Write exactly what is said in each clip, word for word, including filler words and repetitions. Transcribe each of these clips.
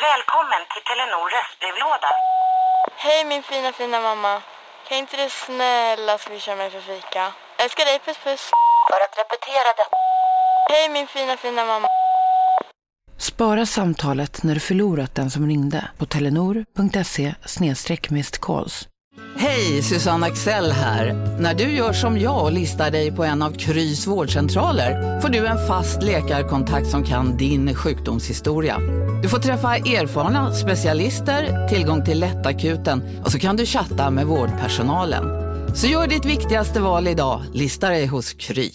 Välkommen till Telenor röstbrevlåda. Hej min fina fina mamma. Kan inte du snälla swisha mig för fika? Älskar dig, puss puss. För att repetera det. Hej min fina fina mamma. Spara samtalet när du förlorat den som ringde på telenor.se snedstreck missed calls. Hej, Susanne Axel här. När du gör som jag och listar dig på en av Krys vårdcentraler får du en fast läkarkontakt som kan din sjukdomshistoria. Du får träffa erfarna specialister, tillgång till lättakuten och så kan du chatta med vårdpersonalen. Så gör ditt viktigaste val idag, lista dig hos Kry.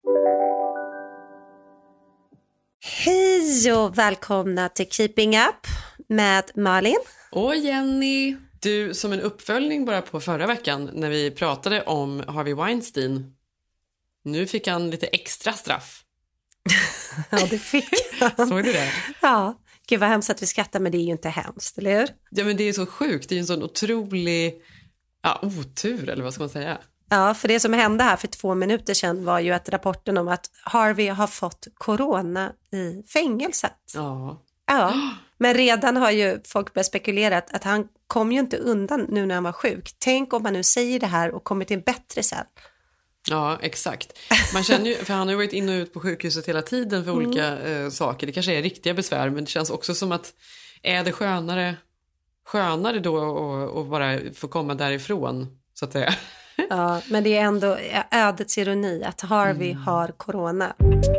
Hej och välkomna till Keeping Up med Malin och Jenny. Du, som en uppföljning bara på förra veckan när vi pratade om Harvey Weinstein. Nu fick han lite extra straff. Ja, det fick han. Såg du det? Ja, gud vad hemskt att vi skrattar, men det är ju inte hemskt, eller hur? Ja, men det är så sjukt. Det är en sån otrolig ja, otur, eller vad ska man säga? Ja, för det som hände här för två minuter sedan var ju att rapporten om att Harvey har fått corona i fängelset. Ja. Ja, men redan har ju folk börjat spekulera att han kom ju inte undan nu när han var sjuk. Tänk om man nu säger det här och kommer till en bättre cell. Ja, exakt. Man känner ju, för han har ju varit in och ut på sjukhuset hela tiden för olika mm. eh, saker. Det kanske är riktiga besvär, men det känns också som att är det skönare, skönare då att, att bara få komma därifrån, så att säga. Ja, men det är ändå ödets ironi att Harvey mm. har corona.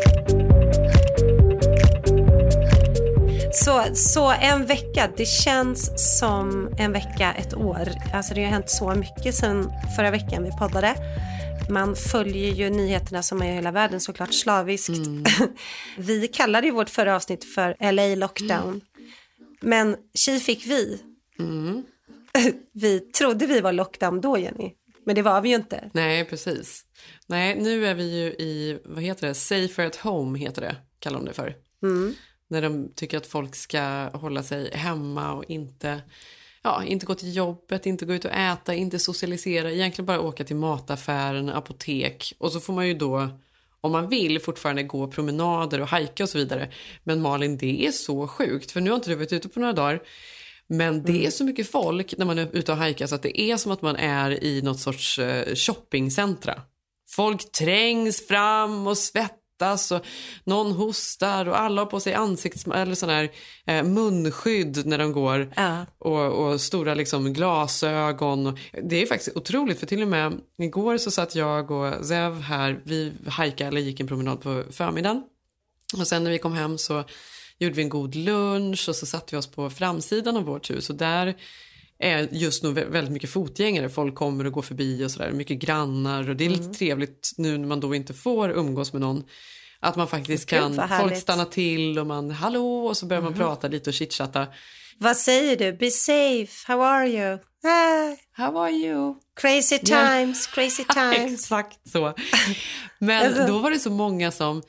Så, så en vecka, det känns som en vecka, ett år. Alltså det har hänt så mycket sedan förra veckan vi poddade. Man följer ju nyheterna som är i hela världen såklart slaviskt. Mm. Vi kallade ju vårt förra avsnitt för L A Lockdown. Mm. Men tji fick vi. Mm. Vi trodde vi var lockdown då, Jenny. Men det var vi ju inte. Nej, precis. Nej, nu är vi ju i, vad heter det? Safer at home heter det, kallar de det för. Mm. När de tycker att folk ska hålla sig hemma och inte, ja, inte gå till jobbet, inte gå ut och äta, inte socialisera. Egentligen bara åka till mataffären, apotek. Och så får man ju då, om man vill, fortfarande gå promenader och hajka och så vidare. Men Malin, det är så sjukt. För nu har inte du varit ute på några dagar. Men det är så mycket folk när man är ute och hajkar så att det är som att man är i något sorts shoppingcentra. Folk trängs fram och svettas och någon hostar och alla har på sig ansikts eller sån här eh, munskydd när de går ja. och, och stora liksom glasögon. Det är faktiskt otroligt, för till och med igår så satt jag och Zev här, vi hajkade eller gick en promenad på förmiddagen och sen när vi kom hem så gjorde vi en god lunch och så satte vi oss på framsidan av vårt hus och där är just nu väldigt mycket fotgängare. Folk kommer och går förbi och sådär. Mycket grannar och det är lite mm. trevligt nu när man då inte får umgås med någon. Att man faktiskt kan, folk stanna till och man, hallå, och så börjar mm. man prata lite och chitchatta. Vad säger du? Be safe, how are you? Hi. How are you? Crazy times, yeah. crazy times. Exakt så. Men alltså. Då var det så många som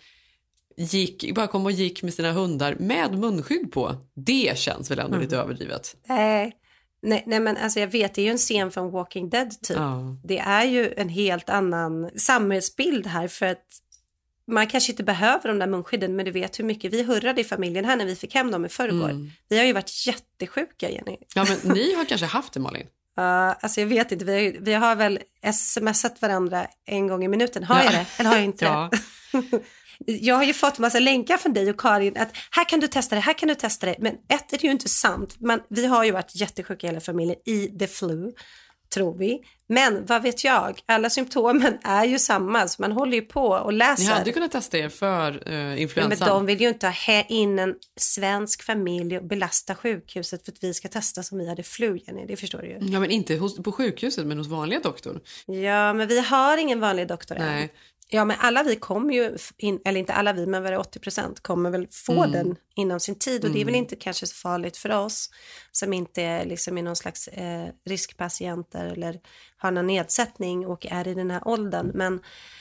gick, bara kom och gick med sina hundar med munskydd på. Det känns väl ändå mm. lite överdrivet. Nej. Nej, nej men alltså jag vet, det är ju en scen från Walking Dead typ. Ja. Det är ju en helt annan samhällsbild här, för att man kanske inte behöver de där munskydden, men du vet hur mycket vi hurrade i familjen här när vi fick hem dem i förrgår. Mm. Vi har ju varit jättesjuka, Jenny. Ja, men ni har kanske haft det, Malin? Ja, uh, alltså jag vet inte, vi har, vi har väl smsat varandra en gång i minuten. Har ja. jag det? Eller har jag inte ja. det? Jag har ju fått massa länkar från dig och Karin att här kan du testa det, här kan du testa det. Men ett är det ju inte sant. Men vi har ju varit jättesjuka i hela familjen i the flu, tror vi. Men vad vet jag? Alla symptomen är ju samma, så man håller ju på och läser. Ni hade kunnat testa er för uh, influensan. Men de vill ju inte ha in en svensk familj och belasta sjukhuset för att vi ska testa som vi hade flu, Jenny. Det förstår du ju. Ja, men inte hos, på sjukhuset, men hos vanliga doktorn. Ja, men vi har ingen vanlig doktor än. Nej. Ja, men alla vi kommer ju, in, eller inte alla vi, men var det åttio procent kommer väl få mm. den inom sin tid. Och mm. det är väl inte kanske så farligt för oss som inte är liksom i någon slags eh, riskpatienter eller har någon nedsättning och är i den här åldern. Men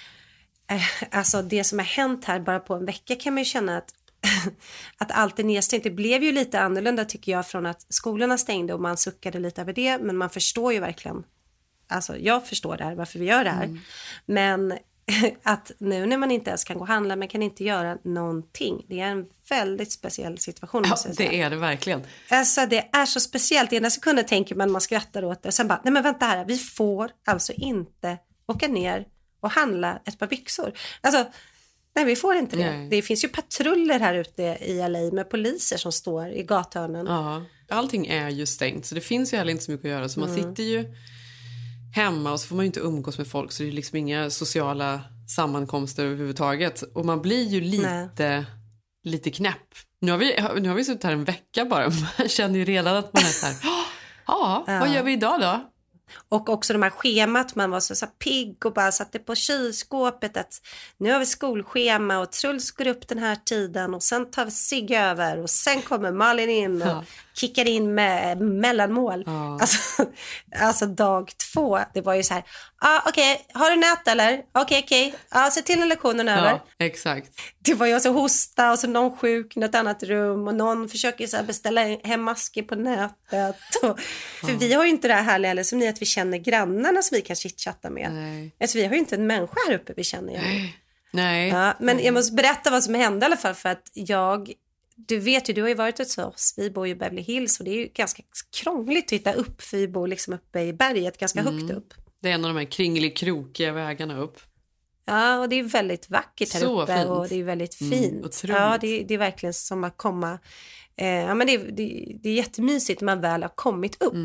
eh, alltså det som har hänt här bara på en vecka kan man ju känna att att allt är nedstängt. Det blev ju lite annorlunda tycker jag från att skolorna stängde och man suckade lite över det. Men man förstår ju verkligen, alltså jag förstår det här, varför vi gör det här. Mm. Men att nu när man inte ens kan gå och handla, man kan inte göra någonting. Det är en väldigt speciell situation. Ja, det är det verkligen. Alltså det är så speciellt. I ena sekunden tänker man, man skrattar åt det. Sen bara, nej men vänta här, vi får alltså inte åka ner och handla ett par byxor. Alltså, nej vi får inte det. Nej. Det finns ju patruller här ute i L A med poliser som står i gathörnen. Ja, allting är ju stängt. Så det finns ju heller inte så mycket att göra. Så man mm. sitter ju hemma och så får man ju inte umgås med folk. Så det är liksom inga sociala sammankomster överhuvudtaget. Och man blir ju lite, lite knäpp. Nu har, vi, nu har vi suttit här en vecka bara. Man känner ju redan att man är så här, ja, vad gör vi idag då? Och också de här schemat, man var så, så pigg och bara satte på kylskåpet att nu har vi skolschema och Truls går upp den här tiden och sen tar vi sig över och sen kommer Malin in och ja. kickar in med mellanmål. Ja. Alltså, alltså dag två, det var ju så här, ah, okej, okay, har du nät eller? Okej, okay, okej, okay. ah, se till när lektionen är över. Ja, exakt. Det var ju så hosta och så någon sjuk i något annat rum och någon försöker så här beställa hem masker på nätet. Och, för ja. vi har ju inte det här härliga eller som ni att vi känner grannarna som vi kan chitchatta med. Nej. Alltså, vi har ju inte en människa här uppe vi känner. Nej. Nej. Ja, men jag måste berätta vad som hände i alla fall för att jag, du vet ju, du har ju varit hos oss, vi bor ju i Beverly Hills och det är ju ganska krångligt att hitta upp för vi bor liksom uppe i berget, ganska mm. högt upp. Det är en av de här kringelikrokiga vägarna upp. Ja, och det är väldigt vackert här så uppe fint. Och det är väldigt fint. Mm, ja, det, det är verkligen som att komma, eh, ja men det, det, det är jättemysigt när man väl har kommit upp. Mm.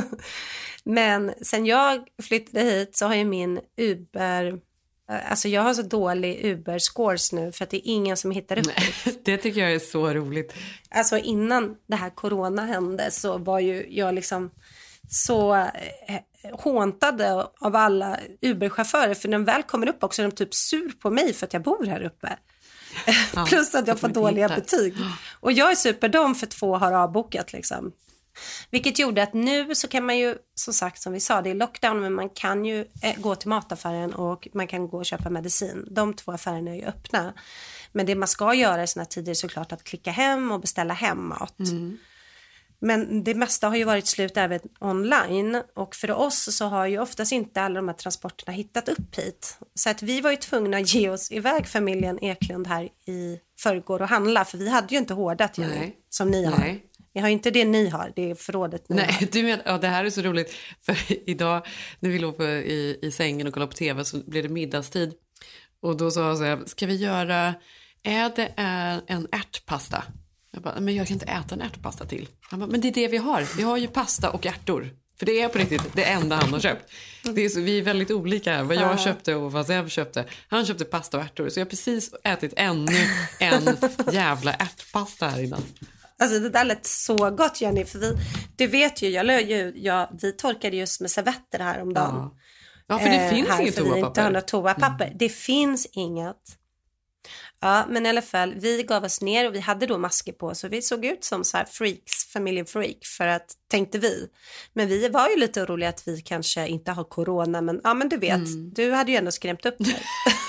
Men sen jag flyttade hit så har ju min Uber, alltså jag har så dålig Uber-scores nu för att det är ingen som hittar upp. Nej, det tycker jag är så roligt. Alltså innan det här corona hände så var ju jag liksom så eh, håntade av alla Uber-chaufförer för när de väl kommer upp också är de typ sur på mig för att jag bor här uppe. Ja, plus att jag får dåliga betyg. Och jag är superdom för två har avbokat liksom. Vilket gjorde att nu så kan man ju, som sagt som vi sa, det är lockdown men man kan ju eh, gå till mataffären och man kan gå och köpa medicin. De två affärerna är ju öppna. Men det man ska göra i såna här tider är såklart att klicka hem och beställa hem mat. Mm. Men det mesta har ju varit slut även online och för oss så har ju oftast inte alla de här transporterna hittat upp hit. Så att vi var ju tvungna att ge oss iväg familjen Eklund här i förrgår och handla för vi hade ju inte hårdat Jenny, som ni har. Nej. Jag har inte det ni har, det är förrådet ni Nej, har. Du men, ja, det här är så roligt för idag när vi låg på, i, i sängen och kollade på tv så blev det middagstid och då sa jag så här, ska vi göra, är det en ärtpasta? Jag bara, men jag kan inte äta en ärtpasta till. Jag bara, men det är det vi har, vi har ju pasta och ärtor. För det är på riktigt det enda han har köpt. Det är så, vi är väldigt olika här. Vad jag uh-huh. köpte och vad Zev köpte. Han köpte pasta och ärtor. Så jag har precis ätit ännu en jävla ärtpasta här innan. Alltså det där lät så gott Jenny. För vi, du vet ju, jag löj ju, jag, vi torkade just med servetter här om dagen. Ja, ja för det eh, finns inget toapapper. Inte har något toapapper. Mm. Det finns inget. Ja, men i alla fall, vi gav oss ner och vi hade då masker på så vi såg ut som så här freaks, familjefreak för att, tänkte vi. Men vi var ju lite oroliga att vi kanske inte har corona, men ja men du vet, mm. du hade ju ändå skrämt upp dig.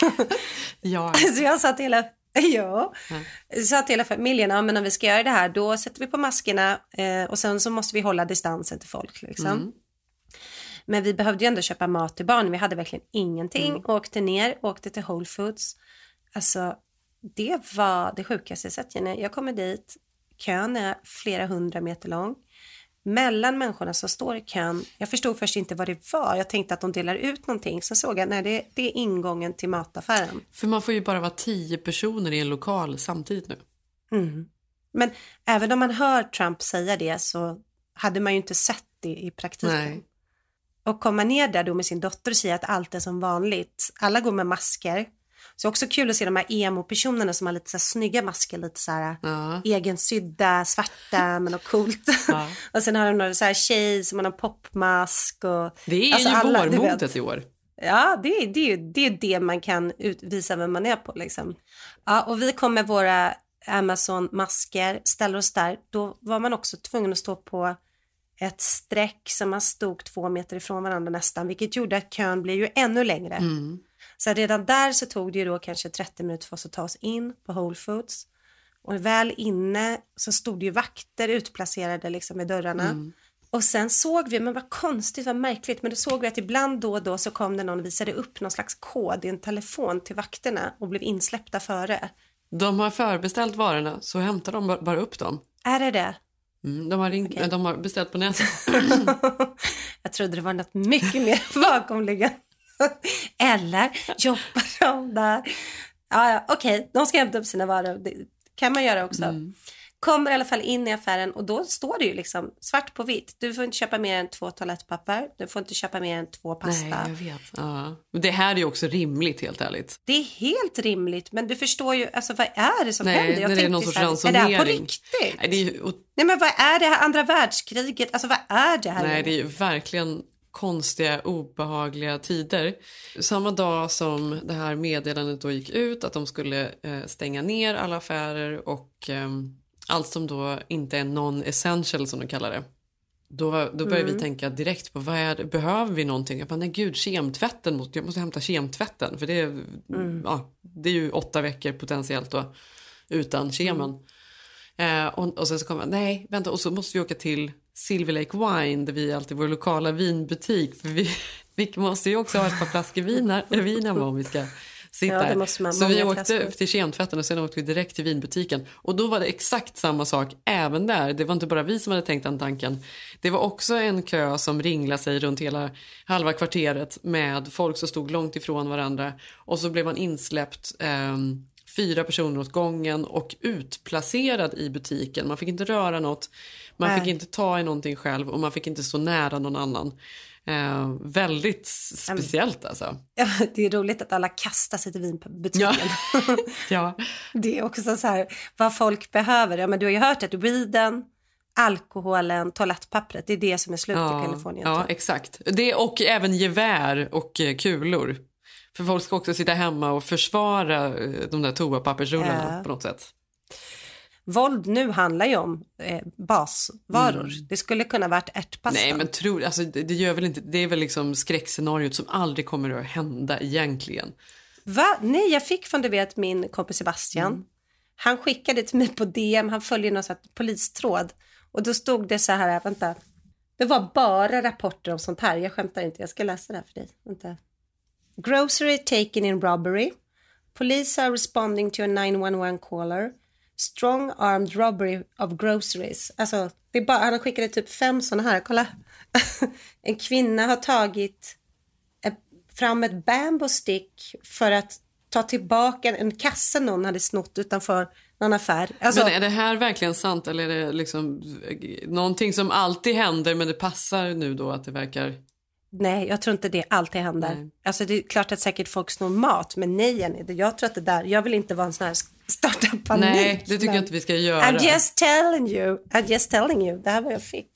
Ja. Så jag sa till hela, ja, mm. sa till hela familjen, ja men om vi ska göra det här då sätter vi på maskerna eh, och sen så måste vi hålla distansen till folk liksom. Mm. Men vi behövde ju ändå köpa mat till barn, vi hade verkligen ingenting, mm. åkte ner, åkte till Whole Foods. Alltså det var det sjukaste jag sett. Jag kommer dit, kön är flera hundra meter lång. Mellan människorna som står i kön, jag förstod först inte vad det var. Jag tänkte att de delar ut någonting. Så såg jag, nej det, det är ingången till mataffären. För man får ju bara vara tio personer i en lokal samtidigt nu. Mm. Men även om man hör Trump säga det så hade man ju inte sett det i praktiken. Nej. Och komma ner där då med sin dotter och säga att allt är som vanligt. Alla går med masker. Så det är också kul att se de här emo-personerna som har lite så här snygga masker, lite så här ja. egensydda, svarta, men och coolt. Ja. Och sen har de några så här tjej som har en popmask. Och, det är alltså ju alla, vårmodet i år. Ja, det är, det, är, det är det man kan utvisa vem man är på liksom. Ja, och vi kom med våra Amazon-masker, ställer oss där. Då var man också tvungen att stå på ett streck som man stod två meter ifrån varandra nästan, vilket gjorde att kön blev ju ännu längre. Mm. Så redan där så tog det ju då kanske trettio minuter för oss att ta oss in på Whole Foods. Och väl inne så stod det ju vakter utplacerade liksom vid dörrarna. Mm. Och sen såg vi, men vad konstigt, vad märkligt, men då såg vi att ibland då och då så kom det någon och visade upp någon slags kod i en telefon till vakterna och blev insläppta före. De har förbeställt varorna, så hämtar de bara upp dem. Är det det? Mm, de, har ringt, okay. de har beställt på nätet. Jag trodde det var något mycket mer bakomliggande. Eller jobbar de där? Ja, ja, okej, okay. De ska hämta upp sina varor. Det kan man göra också. Mm. Kommer i alla fall in i affären och då står det ju liksom svart på vitt. Du får inte köpa mer än två toalettpapper. Du får inte köpa mer än två pasta. Nej, jag vet. Ja. Det här är ju också rimligt, helt ärligt. Det är helt rimligt, men du förstår ju, alltså vad är det som Nej, händer? Jag det är någon sorts här, ransonering. är det här på riktigt? Nej, det är ju... Nej, men vad är det här andra världskriget? Alltså vad är det här? Nej, det är ju verkligen konstiga, obehagliga tider. Samma dag som det här meddelandet då gick ut att de skulle eh, stänga ner alla affärer och eh, allt som då inte är non-essential som de kallar det. Då, då börjar mm. vi tänka direkt på vad är det, behöver vi någonting? Jag bara, nej gud, kemtvätten, måste, jag måste hämta kemtvätten. För det är, mm. ja, det är ju åtta veckor potentiellt då, utan kemen. Mm. Eh, och, och sen så kommer jag, nej vänta, och så måste vi åka till Silver Lake Wine, där vi är alltid vår lokala vinbutik. För vi, vi måste ju också ha ett par flaskor vin, vin om vi ska sitta ja, det måste man, så vi åkte flaskor. Till kemtvätten och sen åkte vi direkt till vinbutiken. Och då var det exakt samma sak även där. Det var inte bara vi som hade tänkt den tanken. Det var också en kö som ringlade sig runt hela halva kvarteret med folk som stod långt ifrån varandra. Och så blev man insläppt eh, fyra personer åt gången och utplacerad i butiken. Man fick inte röra något, man Nej. fick inte ta i någonting själv och man fick inte stå nära någon annan. Eh, väldigt speciellt alltså. Ja, det är roligt att alla kastar sig till vinbutiken. Ja. ja. Det är också så här, vad folk behöver. Ja, men du har ju hört att weeden, alkoholen, toalettpappret, det är det som är slut ja. i Kalifornien. Ja, exakt. Det, och även gevär och kulor. För folk ska också sitta hemma och försvara de där toapappersrullarna ja. på något sätt. Våld nu handlar ju om eh, basvaror. Mm. Det skulle kunna varit ärtpasta. Nej, men tror, alltså, det, det gör väl inte. Det är väl liksom skräckscenariot som aldrig kommer att hända egentligen. Va? Nej, jag fick från du vet min kompis Sebastian. Mm. Han skickade till mig på D M. Han följer någon sån här polistråd. Och då stod det så här, vänta. Det var bara rapporter om sånt här. Jag skämtar inte, jag ska läsa det här för dig. Vänta. Grocery taken in robbery. Police are responding to a nine one one caller. Strong armed robbery of groceries. Alltså, det är bara, han har skickat typ fem sådana här. Kolla. En kvinna har tagit ett, fram ett bamboo stick för att ta tillbaka en kasse någon hade snott utanför någon affär. Alltså, men är det här verkligen sant eller är det liksom någonting som alltid händer men det passar nu då att det verkar... Nej, jag tror inte det alltid händer. Nej. Alltså det är klart att säkert folk snor mat, men nej, Jenny, jag tror att det där, jag vill inte vara en sån här starta panik. Nej, det tycker men... jag inte vi ska göra. I'm just telling you, I'm just telling you, det här var jag fick.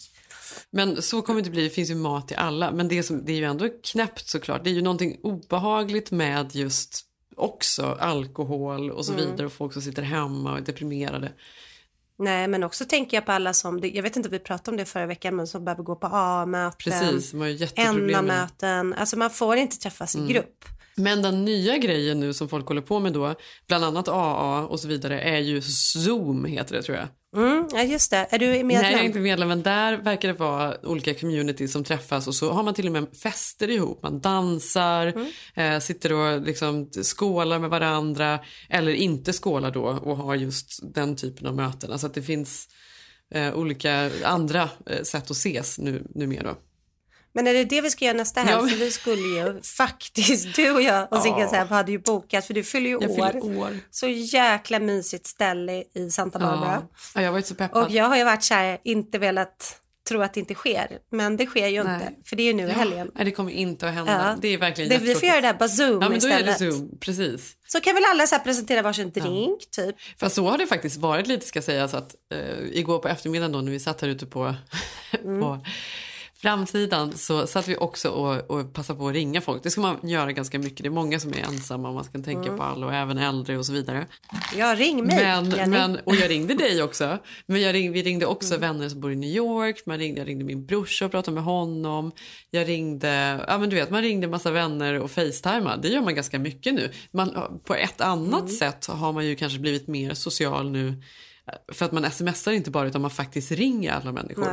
Men så kommer det bli, det finns ju mat till alla, men det, som, det är ju ändå knäppt såklart. Det är ju någonting obehagligt med just också alkohol och så mm. vidare och folk som sitter hemma och är deprimerade. Nej, men också tänker jag på alla som, jag vet inte om vi pratade om det förra veckan, men som behöver gå på A-möten. Precis, man har ju jätteproblem N-möten, alltså man får inte träffas mm. i grupp. Men den nya grejen nu som folk håller på med då, bland annat A A och så vidare, är ju Zoom heter det tror jag. Mm, ja just det, är du medlem? Nej, jag är inte medlem, men där verkar det vara olika communities som träffas och så har man till och med fester ihop, man dansar, mm. eh, sitter och liksom skålar med varandra eller inte skålar då och har just den typen av möten. Alltså att det finns eh, olika andra eh, sätt att ses nu, numera då. Men är det det vi ska göra nästa helg? Ja, men... För vi skulle ju faktiskt, du och jag och Sigge ja. hade ju bokat, för du fyller ju år. år. Så jäkla mysigt ställe i Santa Barbara. Ja. Ja, jag har varit så peppad. Och jag har ju varit så här, inte velat tro att det inte sker. Men det sker ju Nej. inte, för det är ju nu i helgen. Nej, det kommer inte att hända. Ja. Det är verkligen det, vi får göra det här på Zoom ja, men istället. Då är det Zoom, precis. Så kan väl alla så här presentera varsin drink, ja. typ. Fast så har det faktiskt varit lite, ska sägas, att uh, igår på eftermiddagen då, när vi satt här ute på... Mm. på framsidan så satt vi också och, och passade på att ringa folk. Det ska man göra ganska mycket. Det är många som är ensamma och man ska tänka mm. på alla och även äldre och så vidare. Ja, ring mig, men, men, och jag ringde dig också. Men jag ring, vi ringde också mm. vänner som bor i New York. Man ringde, jag ringde min brorsa och pratade med honom. Jag ringde, ja men du vet, man ringde massa vänner och facetimar. Det gör man ganska mycket nu. Man, på ett annat mm. sätt har man ju kanske blivit mer social nu. För att man smsar inte bara utan man faktiskt ringer alla människor. Nej. Att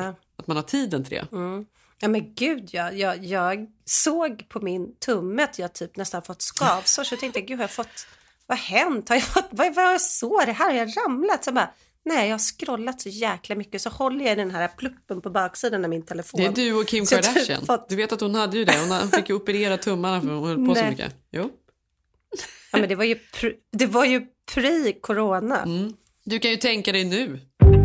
man har tiden till det. Mm. Ja men gud, jag, jag, jag såg på min tumme att jag typ nästan fått skavsår. Så jag tänkte, gud har jag fått, vad har hänt? Har jag fått, vad, vad har jag sår? Det här har jag ramlat. Så bara, nej jag har scrollat så jäkla mycket. Så håller jag den här pluppen på baksidan av min telefon. Det är du och Kim så Kardashian. Fått... Du vet att hon hade ju det. Hon fick ju operera tummarna för hon höll på så mycket. Jo. Ja men det var ju, pr- det var ju pre-corona. Mm. Du kan ju tänka dig nu.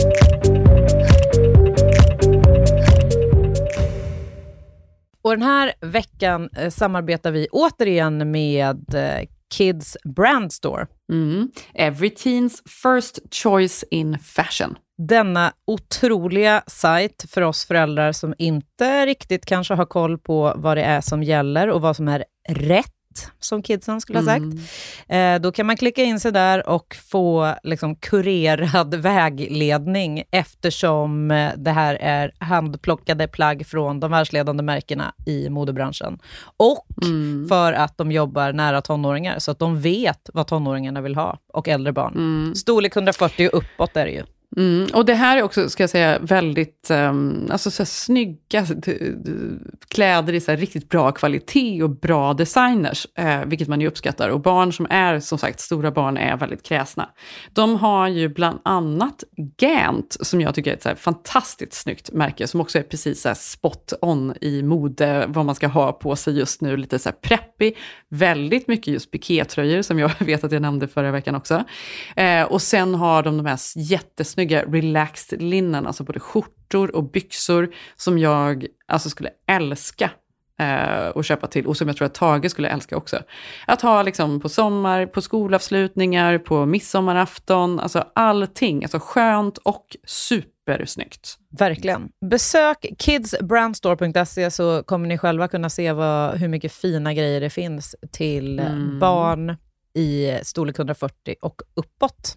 Och den här veckan eh, samarbetar vi återigen med eh, Kids Brand Store. Mm. Every teens first choice in fashion. Denna otroliga sajt för oss föräldrar som inte riktigt kanske har koll på vad det är som gäller och vad som är rätt, som kidsen skulle ha sagt. Mm. Eh, då kan man klicka in sig där och få liksom kurerad vägledning eftersom eh, det här är handplockade plagg från de världsledande märkena i modebranschen. Och mm. för att de jobbar nära tonåringar så att de vet vad tonåringarna vill ha och äldre barn. Mm. Storlek hundrafyrtio och uppåt är det ju. Mm, och det här är också, ska jag säga, väldigt um, alltså så här, snygga kläder i så här, riktigt bra kvalitet och bra designers, eh, vilket man ju uppskattar. Och barn som är, som sagt, stora barn är väldigt kräsna. De har ju bland annat Gant, som jag tycker är ett så här, fantastiskt snyggt märke, som också är precis så här, spot on i mode, vad man ska ha på sig just nu, lite så här preppy, väldigt mycket just pikétröjor, som jag vet att jag nämnde förra veckan också. Eh, och sen har de de här jättesnygga relaxed linnen, alltså både skjortor och byxor som jag alltså skulle älska eh, att köpa till och som jag tror att Tage skulle älska också. Att ha liksom på sommar, på skolavslutningar, på midsommarafton, alltså allting, alltså skönt och supersnyggt. Verkligen. Besök kids brand store punkt se så kommer ni själva kunna se vad, hur mycket fina grejer det finns till mm. barn i storlek hundrafyrtio och uppåt.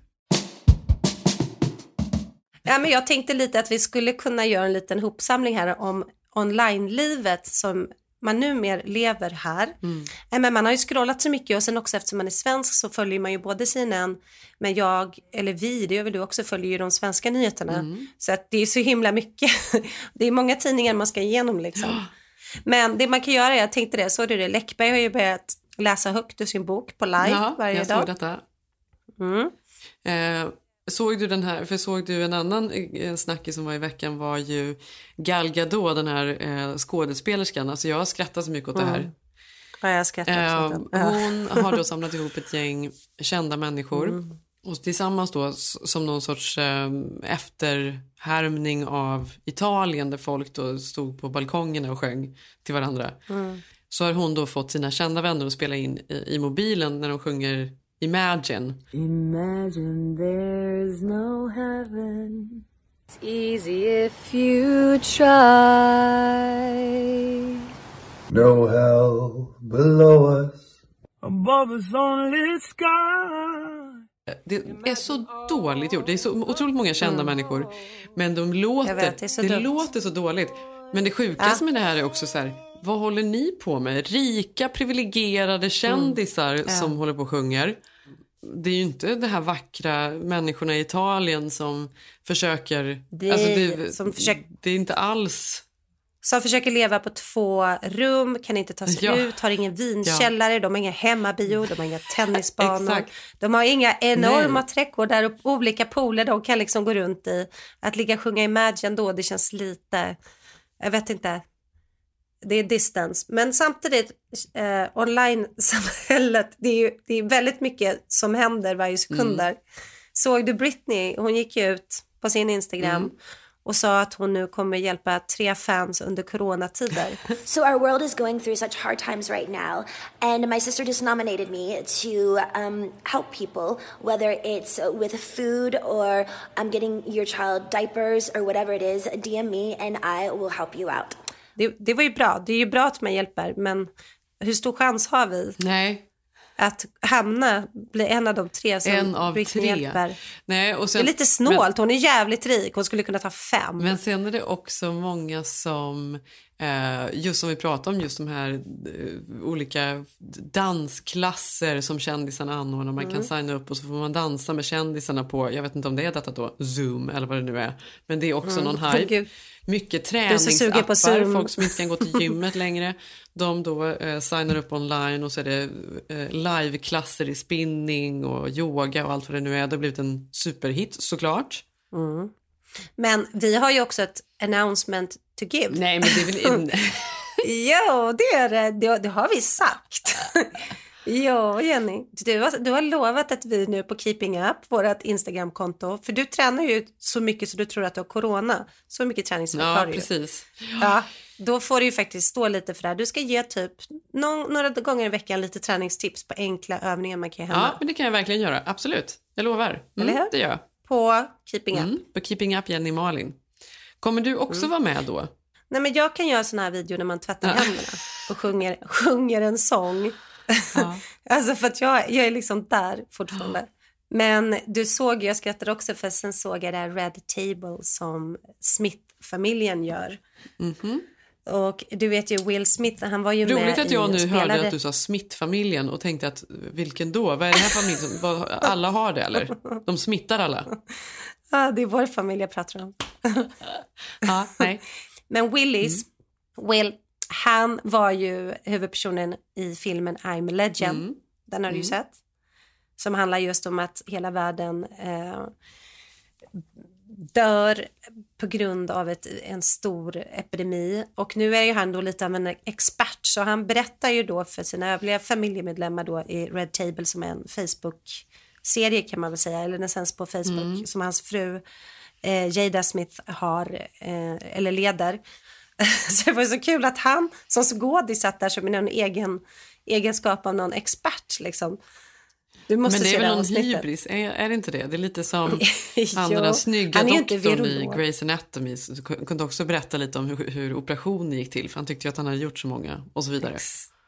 Ja, men jag tänkte lite att vi skulle kunna göra en liten hopsamling här om online-livet som man numera lever här. Mm. Ja, men man har ju scrollat så mycket och sen också eftersom man är svensk så följer man ju både C N N, men jag, eller vi, det gör väl du också, följer ju de svenska nyheterna. Mm. Så att det är så himla mycket. Det är många tidningar man ska igenom liksom. Ja. Men det man kan göra, jag tänkte det, så är det, Läckberg har ju börjat läsa högt ur sin bok på live ja, varje dag. Ja, jag såg detta. Mm. Eh. Såg du den här, för såg du en annan en snackis som var i veckan var ju Gal Gadot, den här eh, skådespelerskan. Alltså jag har skrattat så mycket åt mm. det här. Ja, jag skrattar också. Eh, hon har då samlat ihop ett gäng kända människor. Mm. Och tillsammans då som någon sorts eh, efterhärmning av Italien där folk då stod på balkongerna och sjöng till varandra. Mm. Så har hon då fått sina kända vänner att spela in i, i mobilen när de sjunger Imagine. Imagine there's no heaven. It's easy if you try. No hell below us. Above us only sky. Det är så dåligt gjort. Det är så otroligt många kända mm. människor. Men de låter, vet, det, det låter så dåligt. Men det sjukaste ja. med det här är också så här, vad håller ni på med? Rika, privilegierade kändisar mm. ja. som håller på och sjunger. Det är ju inte det här vackra människorna i Italien som försöker... Det, alltså det, som försöker, det är inte alls... Som försöker leva på två rum, kan inte ta sig ja. ut, har ingen vinkällare, ja. de har inga hemmabio, de har inga tennisbanor. De har inga enorma Nej. trädgårdar och olika pooler de kan liksom gå runt i. Att ligga och sjunga Imagine då, det känns lite... Jag vet inte... Det är distance. Men samtidigt eh, online-samhället, det är ju det är väldigt mycket som händer varje sekund. Mm. Såg du Britney? Hon gick ut på sin Instagram mm. och sa att hon nu kommer hjälpa tre fans under coronatider. So our world is going through such hard times right now, and my sister just nominated me to um, help people, whether it's with food or I'm getting your child diapers or whatever it is. D M me and I will help you out. Det, det var ju bra. Det är ju bra att man hjälper, men hur stor chans har vi? Nej. Att hamna, bli en av de tre som en av tre. hjälper. Nej, och sen, det är lite snålt, men, hon är jävligt rik. Hon skulle kunna ta fem. Men sen är det också många som, eh, just som vi pratar om, just de här eh, olika dansklasser som kändisarna anordnar. Man mm. kan signa upp och så får man dansa med kändisarna på, jag vet inte om det är detta då, Zoom eller vad det nu är. Men det är också mm. någon hype. mycket Du är så sugen på träningsappar, Zoom. folk som inte kan gå till gymmet längre, de då eh, signar upp online och så är det eh, liveklasser i spinning och yoga och allt vad det nu är. Det har blivit en superhit såklart. Mm. Men vi har ju också ett announcement to give. Nej, men det är väl in... Jo, det är det. Det, det har vi sagt. Jo, Jenny. Du har, du har lovat att vi nu på Keeping Up, vårt Instagram-konto, för du tränar ju så mycket så du tror att du har corona. Så mycket träningsvärk har Ja, du ju. precis. Ja, då får du ju faktiskt stå lite för det här. Du ska ge typ någon, några gånger i veckan lite träningstips på enkla övningar man kan göra hemma. Ja, men det kan jag verkligen göra. Absolut. Jag lovar. Mm, Eller hur? det gör jag. På Keeping Up. Mm, på Keeping Up, Jenny Malin. Kommer du också Mm. vara med då? Nej, men jag kan göra såna här videor när man tvättar händerna och sjunger, sjunger en sång. Ja. Alltså för att jag, jag är liksom där fortfarande. Men du såg, jag skrattade också för sen såg jag det här Red Table som Smith-familjen gör. Mm-hmm. Och du vet ju Will Smith, han var ju Roligt med att jag i nu spelade... hörde att du sa Smith-familjen och tänkte att vilken då? Vad är det här familjen? Vad, alla har det eller? De smittar alla? Ja, det är vår familj jag pratar om. Ja, nej. Men Willis, mm. Will, han var ju huvudpersonen i filmen I'm a Legend. Mm. Den har du ju Mm. sett. Som handlar just om att hela världen eh, dör på grund av ett, en stor epidemi. Och nu är ju han då lite av en expert. Så han berättar ju då för sina övriga familjemedlemmar då i Red Table som är en Facebook-serie kan man väl säga. Eller den sänds på Facebook Mm. som hans fru eh, Jada Smith har eh, eller leder. Så det var så kul att han som skådis satt där som en egen egenskap av någon expert liksom. Du måste Men det se är väl någon avsnittet. hybris, är, är det inte det? Det är lite som Jo, han den där snygga han är inte doktorn i virolog. Grey's Anatomy så kunde också berätta lite om hur, hur operationen gick till, för han tyckte ju att han hade gjort så många och så vidare.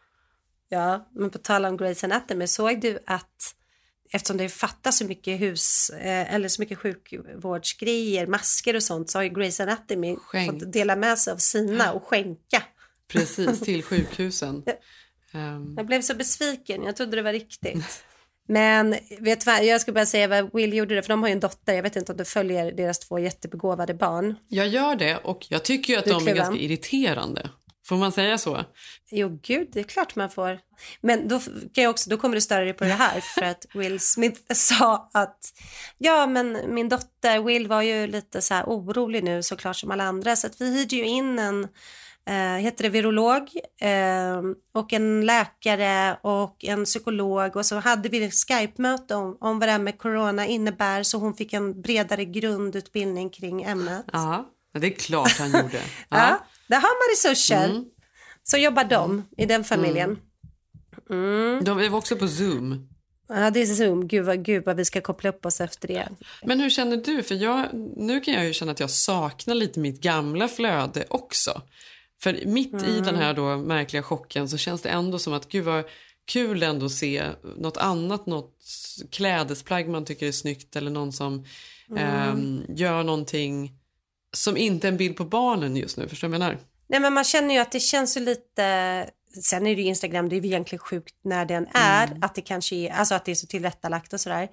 Ja, men på tal om Grey's Anatomy, såg du att eftersom det fattas så mycket hus eh, eller så mycket sjukvårdsgrejer, masker och sånt, så har ju Grey's Anatomy Skänkt. fått dela med sig av sina och skänka. Precis, till sjukhusen. um. Jag blev så besviken, jag trodde det var riktigt. Men vet du vad, jag ska bara säga vad Will gjorde det, för de har ju en dotter, jag vet inte om du följer deras två jättebegåvade barn. Jag gör det och jag tycker ju att Du är de är kluven. ganska irriterande. Får man säga så? Jo gud, det är klart man får. Men då kan jag också, då kommer du störa dig på det här för att Will Smith sa att ja men min dotter Will var ju lite så här orolig nu såklart som alla andra, så att vi hyrde ju in en eh, heter det virolog eh, och en läkare och en psykolog och så hade vi ett Skype-möte om, om vad det här med corona innebär, så hon fick en bredare grundutbildning kring ämnet. Ja, det är klart han gjorde. Ja. Ja, där har man resurser. Mm. Så jobbar de i den familjen. Mm. De var också på Zoom. Ja, det är Zoom. Gud vad, gud vad vi ska koppla upp oss efter det. Men hur känner du? För jag, nu kan jag ju känna att jag saknar lite mitt gamla flöde också. För mitt mm. i den här då märkliga chocken så känns det ändå som att gud vad kul ändå att se något annat, något klädesplagg man tycker är snyggt eller någon som mm. eh, gör någonting som inte är en bild på barnen just nu, förstår du vad jag menar? Nej, men man känner ju att det känns ju lite, sen är det ju Instagram, det är ju egentligen sjukt när den är, mm. att det kanske är, alltså att det är så tillrättalagt och sådär.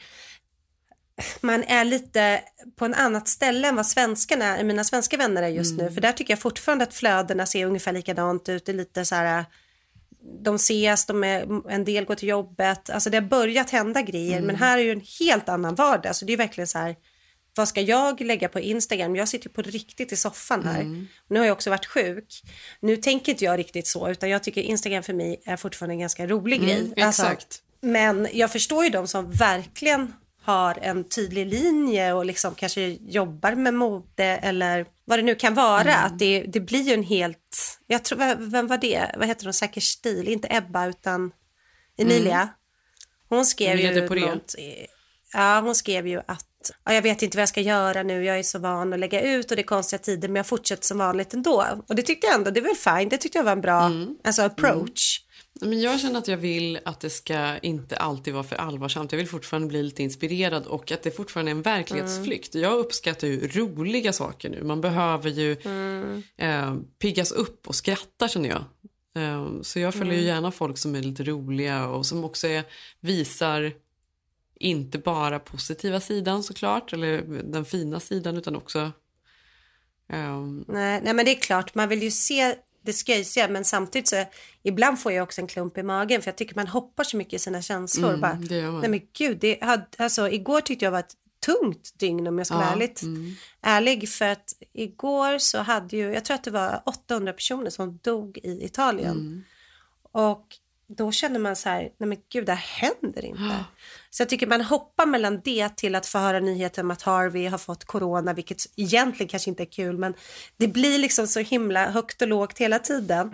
Man är lite på en annat ställe än vad svenskarna är, mina svenska vänner är just mm. nu, för där tycker jag fortfarande att flödena ser ungefär likadant ut, det är lite så här, de ses, de är, en del går till jobbet, alltså det har börjat hända grejer, mm. men här är ju en helt annan vardag, så det är verkligen så här, vad ska jag lägga på Instagram? Jag sitter på riktigt i soffan här. Mm. Nu har jag också varit sjuk. Nu tänker inte jag riktigt så, utan jag tycker Instagram för mig är fortfarande en ganska rolig mm, grej. Alltså, exakt. Men jag förstår ju de som verkligen har en tydlig linje och liksom kanske jobbar med mode eller vad det nu kan vara. Mm. Att det, det blir ju en helt... Jag tror, vem var det? Vad heter hon? Säker stil. Inte Ebba utan Emilia. Mm. Hon skrev Emilia ju på det. något... Ja, hon skrev ju att ja, jag vet inte vad jag ska göra nu, jag är så van att lägga ut och det är konstiga tider, men jag fortsätter som vanligt ändå. Och det tyckte jag ändå, det var väl fine, det tyckte jag var en bra mm. alltså approach. Mm. Men jag känner att jag vill att det ska inte alltid vara för allvarsamt. Jag vill fortfarande bli lite inspirerad och att det fortfarande är en verklighetsflykt. Mm. Jag uppskattar ju roliga saker nu. Man behöver ju mm. eh, piggas upp och skratta, känner jag. Eh, så jag följer mm. ju gärna folk som är lite roliga och som också är, visar... inte bara positiva sidan såklart, eller den fina sidan, utan också um, Um... Nej, nej, men det är klart, man vill ju se det sköjsiga, men samtidigt så ibland får jag också en klump i magen för jag tycker man hoppar så mycket i sina känslor. Mm, bara, det gör man. nej men gud, det hade, alltså, igår tyckte jag var ett tungt dygn om jag ska Ja, vara ärligt, mm. ärlig, för att igår så hade ju, jag tror att det var åttahundra personer som dog i Italien. Mm. Och då känner man så här, nej men gud, det här händer inte. Så jag tycker man hoppar mellan det till att få höra nyheten om att Harvey har fått corona, vilket egentligen kanske inte är kul, men det blir liksom så himla högt och lågt hela tiden.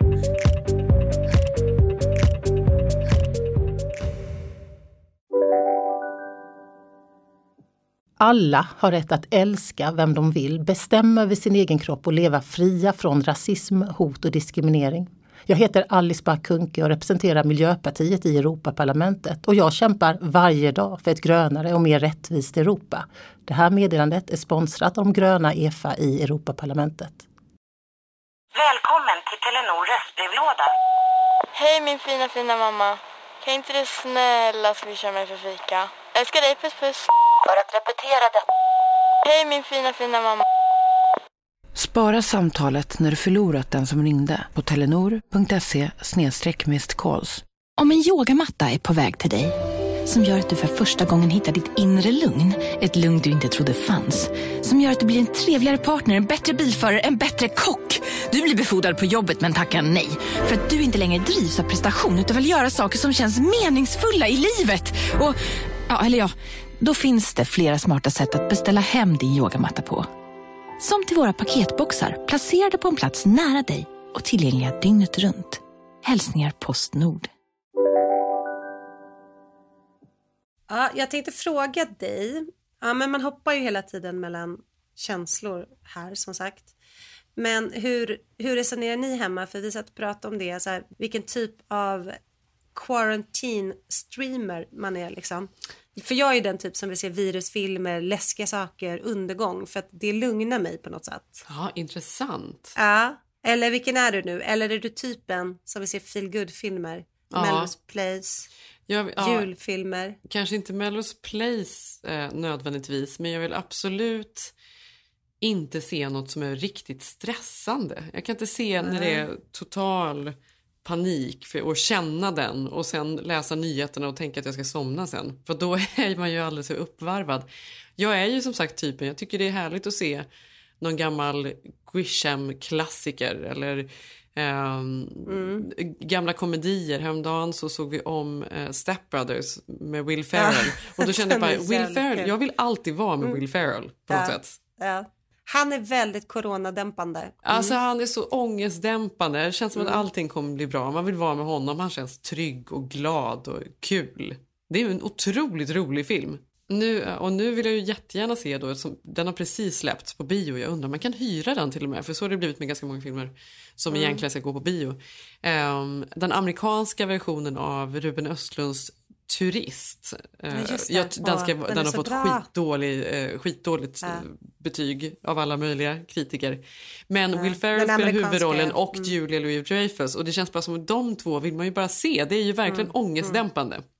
Alla har rätt att älska vem de vill, bestämma över sin egen kropp och leva fria från rasism, hot och diskriminering. Jag heter Alice Bah Kuhnke och representerar Miljöpartiet i Europaparlamentet och jag kämpar varje dag för ett grönare och mer rättvist Europa. Det här meddelandet är sponsrat av de gröna E F A i Europaparlamentet. Välkommen till Telenor röstbrevlåda. Hej min fina fina mamma. Kan inte du snälla swisha mig för fika? Älskar dig, puss puss. För att repetera det. Hej min fina fina mamma. Spara samtalet när du förlorat den som ringde på telenor.se snedstreck missed calls. Om en yogamatta är på väg till dig, som gör att du för första gången hittar ditt inre lugn, ett lugn du inte trodde fanns, som gör att du blir en trevligare partner, en bättre bilförare, en bättre kock. Du blir befordrad på jobbet men tackar nej, för att du inte längre drivs av prestation utan vill göra saker som känns meningsfulla i livet. Och, ja, eller ja, då finns det flera smarta sätt att beställa hem din yogamatta på. Som till våra paketboxar, placerade på en plats nära dig och tillgängliga dygnet runt. Hälsningar Postnord. Ja, jag tänkte fråga dig. Ja, men man hoppar ju hela tiden mellan känslor här, som sagt. Men hur, hur resonerar ni hemma? För vi satt och pratade om det. Så här, vilken typ av quarantine streamer man är liksom. För jag är den typ som vill se virusfilmer, läskiga saker, undergång. För att det lugnar mig på något sätt. Ja, intressant. Ja, eller vilken är du nu? Eller är du typen som vill se feel-good-filmer? Ja. Melrose Place, jag, ja, julfilmer. Kanske inte Melrose Place eh, nödvändigtvis. Men jag vill absolut inte se något som är riktigt stressande. Jag kan inte se mm. när det är total panik för att känna den och sen läsa nyheterna och tänka att jag ska somna sen. För då är man ju alldeles för uppvarvad. Jag är ju som sagt typen, jag tycker det är härligt att se någon gammal Grisham-klassiker eller um, mm. gamla komedier. Häromdagen så såg vi om uh, Step Brothers med Will Ferrell. Och då kände jag bara, Will Ferrell, jag vill alltid vara med mm. Will Ferrell på något ja. sätt. Ja. Han är väldigt coronadämpande. Mm. Alltså han är så ångestdämpande. Det känns som mm. att allting kommer bli bra. Man vill vara med honom. Han känns trygg och glad och kul. Det är en otroligt rolig film. Nu, och nu vill jag ju jättegärna se då. Som, den har precis släppts på bio. Jag undrar, man kan hyra den till och med. För så har det blivit med ganska många filmer som mm. egentligen ska gå på bio. Um, den amerikanska versionen av Ruben Östlunds Turist. Ja, jag, den, ska, Åh, den, den har fått skitdålig, eh, skitdåligt ja. betyg av alla möjliga kritiker. Men ja, Will Ferrell spelar huvudrollen och mm. Julia Louis-Dreyfus. Och det känns bara som att de två vill man ju bara se. Det är ju verkligen mm. ångestdämpande. Mm.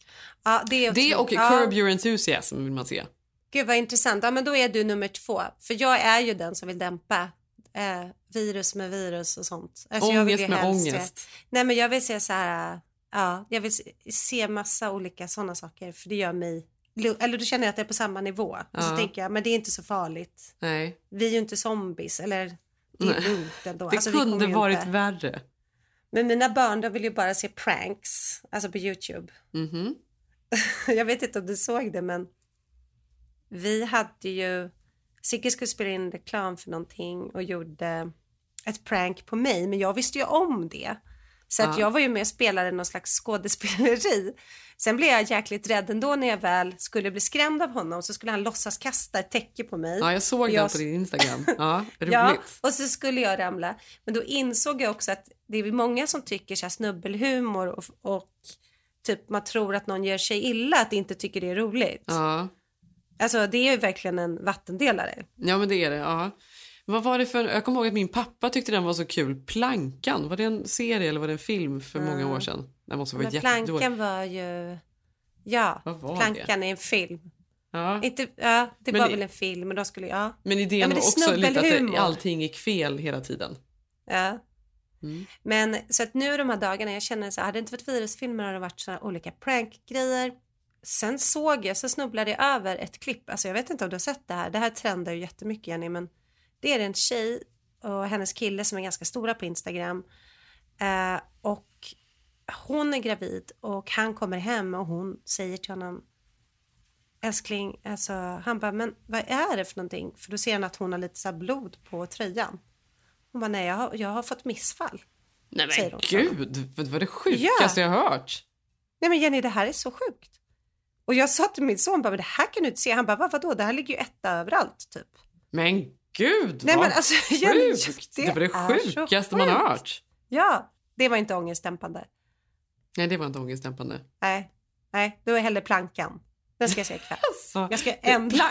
Ja, det, är det och ja. Curb Your Enthusiasm vill man se. Gud vad intressant. Ja, men då är du nummer två. För jag är ju den som vill dämpa eh, virus med virus och sånt. Alltså, ångest jag vill med helst, ångest. Nej, men jag vill se så här... Ja, jag vill se massa olika sådana saker. För det gör mig... Eller då känner jag att det är på samma nivå. Ja. Och så tänker jag, men det är inte så farligt. Nej. Vi är ju inte zombies. Eller det är lugnt ändå. Det alltså, kunde varit inte... värre. Men mina barn, de vill ju bara se pranks. Alltså på YouTube. Mhm. Jag vet inte om du såg det, men vi hade ju... Sigge skulle spela in reklam för någonting och gjorde ett prank på mig. Men jag visste ju om det. Så att jag var ju med och spelade någon slags skådespeleri. Sen blev jag jäkligt rädd ändå när jag väl skulle bli skrämd av honom. Så skulle han låtsas kasta ett täcke på mig. Ja, jag såg den jag... på din Instagram. Ja, roligt. Ja, och så skulle jag ramla. Men då insåg jag också att det är många som tycker så här snubbelhumor och... och typ man tror att någon gör sig illa, att inte tycker det är roligt. Ja. Alltså det är ju verkligen en vattendelare. Ja, men det är det, ja. Vad var det för, jag kommer ihåg att min pappa tyckte den var så kul. Plankan, var det en serie eller var det en film för mm. många år sedan? Den måste ha varit men Plankan jättedålig. var ju, ja, var Plankan det? Är en film. Ja. Inte, ja, det Men var det- väl en film, men då skulle jag... Men idén Ja, men var det är också lite att snubbelhumor. det, allting gick fel hela tiden. Ja. Mm. Men så att nu de här dagarna, jag känner så här, hade det inte varit virusfilmer hade det varit så här olika prankgrejer. Sen såg jag, så snubblade jag över ett klipp, alltså jag vet inte om du har sett det här, det här trendar ju jättemycket Jenny, men det är en tjej och hennes kille som är ganska stora på Instagram eh, och hon är gravid och han kommer hem och hon säger till honom, älskling, alltså han bara, men vad är det för någonting? För då ser han att hon har lite så här blod på tröjan. Hon bara, nej jag har, jag har fått missfall. Nej men säger hon. gud, vad var det sjukaste Ja. jag har hört? Nej men Jenny, det här är så sjukt. Och jag sa till min son, bara, men det här kan du inte se. Han bara, vad, vadå? Det här ligger ju etta överallt typ. Men gud, Nej, vad men alltså, sjukt. Jenny, Det, var det är så sjukaste man har sjukt. hört. Ja, det var inte ångestdämpande. Nej, det var inte ångestdämpande. Nej, nej, då är hellre plankan. Den ska jag se ikväll. Alltså, jag ska ändra.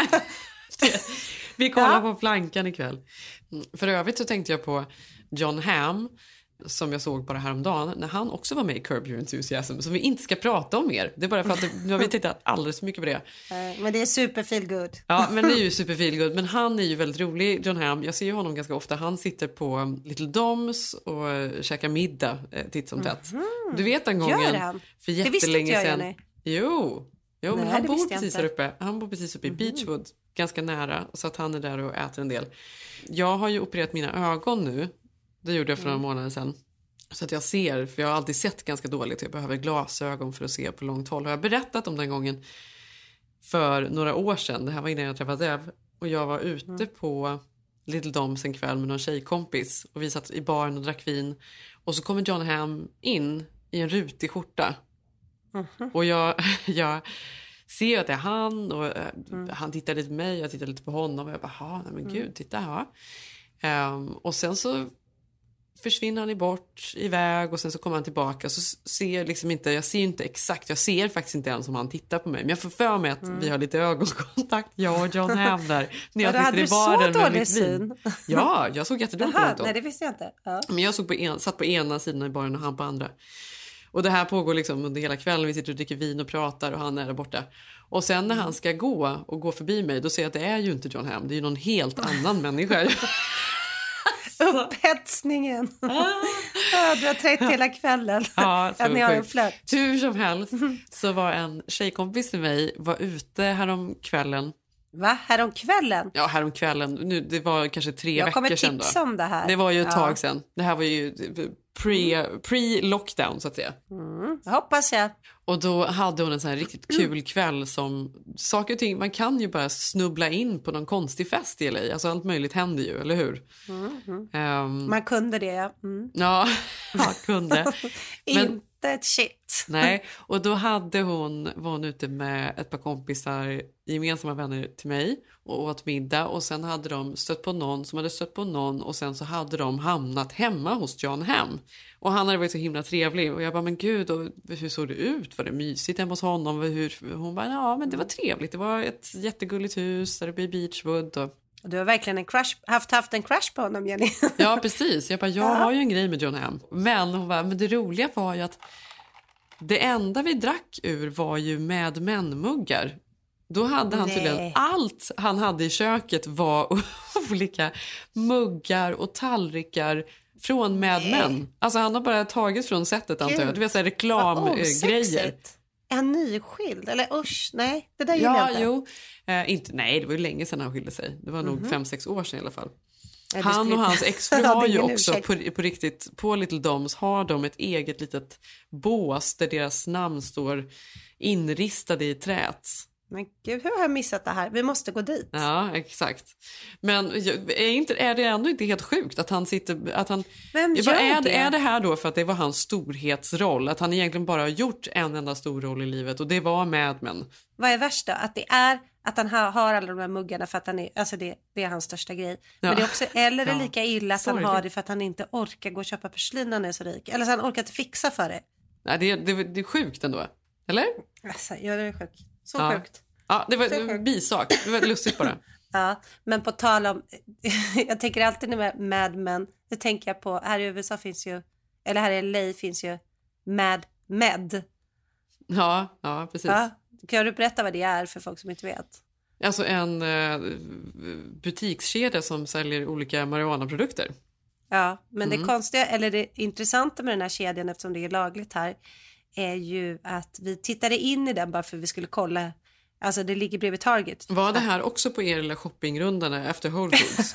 Vi kollar Ja. på plankan ikväll. Mm, För övrigt så tänkte jag på John Hamm som jag såg bara häromdagen när han också var med i Curb Your Enthusiasm som vi inte ska prata om mer. Det är bara för att det, nu har vi tittat alldeles för mycket på det. Eh, Men det är super feel good. Ja, men det är ju super feel good. Men han är ju väldigt rolig, John Hamm. Jag ser ju honom ganska ofta. Han sitter på Little Doms och äh, käkar middag eh, titt som tätt. Mhm. Du vet en gång Gör han? för Det visste jättelänge inte jag, sedan. Jenny. Jo, jo men Nej, han det bor visste jag precis inte. här uppe. Han bor precis uppe i Beachwood, ganska nära. Så att han är där och äter en del. Jag har ju opererat mina ögon nu. Det gjorde jag för några Mm. månader sedan. Så att jag ser, för jag har alltid sett ganska dåligt. Jag behöver glasögon för att se på långt håll. Har jag berättat om den gången för några år sedan. Det här var innan jag träffade Dev. Och jag var ute Mm. på Little Doms en kväll med någon tjejkompis. Och vi satt i baren och drack vin. Och så kommer John Hamm in i en rutig skjorta. Mhm. Och jag, jag ser att det är han. Och eh, Mm. han tittar lite på mig. Jag tittar lite på honom. Och jag bara, "Ha, nej men Mm. gud, titta här." Um, och sen så försvinner han bort iväg och sen så kommer han tillbaka så ser jag liksom inte, jag ser inte exakt, jag ser faktiskt inte ens om han tittar på mig men jag får för mig att Mm. vi har lite ögonkontakt, jag och John Hamm där när jag Ja, då hade sitter i du så baren med dålig mitt vin. syn. Ja, jag såg jättedåligt Jaha, långt då. nej det visste jag inte. Ja. Men jag såg på en, satt på ena sidan i baren och han på andra. Och det här pågår liksom under hela kvällen. Vi sitter och dricker vin och pratar och han är där borta. Och sen när han ska gå och gå förbi mig då ser jag att det är ju inte John Hamm. Det är ju någon helt annan människa. Upphetsningen. Ja, du har trätt hela kvällen. Ja, så att ni har en sjukt. flört. Hur som helst så var en tjejkompis till mig var ute härom kvällen. Va? Härom kvällen? Ja, härom kvällen. Nu, det var kanske tre Jag veckor kommer sedan då. tipsa om det här. Det var ju ett Ja. tag sedan. Det här var ju pre, pre-lockdown så att säga. Mm, det hoppas jag. Och då hade hon en sån här riktigt kul kväll som saker och ting, man kan ju bara snubbla in på någon konstig fest i L A. Alltså allt möjligt händer ju, eller hur? Mm, mm. Ehm, Man kunde det, ja. Mm. ja, jag kunde. Men, Inte ett shit. nej, och då hade hon, var hon ute med ett par kompisar, gemensamma vänner till mig och åt middag och sen hade de stött på någon som hade stött på någon och sen så hade de hamnat hemma hos John Hamm. Och han hade varit så himla trevlig och jag bara, men gud, och hur såg det ut? Var det mysigt hemma hos honom? Hur? Hon bara, ja men det var trevligt, det var ett jättegulligt hus där uppe i Beachwood och Du har verkligen en crush, haft, haft en crush på honom, Jenny. ja, precis. Jag bara, jag har ju en grej med John Hamm. Men hon bara, men det roliga var ju att det enda vi drack ur var ju Mad Men-muggar. Då hade han Nej. tydligen allt han hade i köket var olika muggar och tallrikar från Mad Men. Alltså han har bara tagit från sättet antar jag. Du vet så här Vad reklamgrejer. osexigt. Är han nyskild? Eller usch, nej. Det där gillar jag Ja, inte. jo. Eh, inte, nej, det var ju länge sedan han skilde sig. Det var nog Mhm. fem, sex år sedan i alla fall. Ja, det Han skulle- och hans exfru Ja, har det är ju ingen också ursäkt. på, på riktigt, på Little Doms har de ett eget litet bås där deras namn står inristade i trät. Men gud, hur har jag missat det här? Vi måste gå dit. Ja, exakt. Men är, inte, är det ändå inte helt sjukt att han sitter... Att han, Vem jag bara, gör är, det? är det här då för att det var hans storhetsroll? Att han egentligen bara har gjort en enda stor roll i livet och det var Mad Men. Vad är värst då? Att det är att han har, har alla de här muggarna för att han är, alltså det, det är hans största grej. Ja. Men det är också, eller är det Ja. lika illa att han Sorgligt. har det för att han inte orkar gå och köpa porslin när han är så rik. Eller så han orkar inte fixa för det. Nej, det, det, det är sjukt ändå. Eller? Alltså, ja, det är sjukt. Så ja. sjukt. Ja, det var Så en sjukt. bisak. Det var lustigt bara. Ja, men på tal om, jag tänker alltid med Mad Men, nu tänker jag på, här i U S A finns ju, eller här i L A finns ju Mad Med. Ja, ja precis. Ja, kan du berätta vad det är för folk som inte vet? Alltså en eh, butikskedja som säljer olika marijuanaprodukter. Ja, men Mm. det konstiga, eller det intressanta med den här kedjan, eftersom det är lagligt här, är ju att vi tittade in i den bara för att vi skulle kolla. Alltså det ligger bredvid Target. Var det här också på er lilla shoppingrundan efter Whole Foods?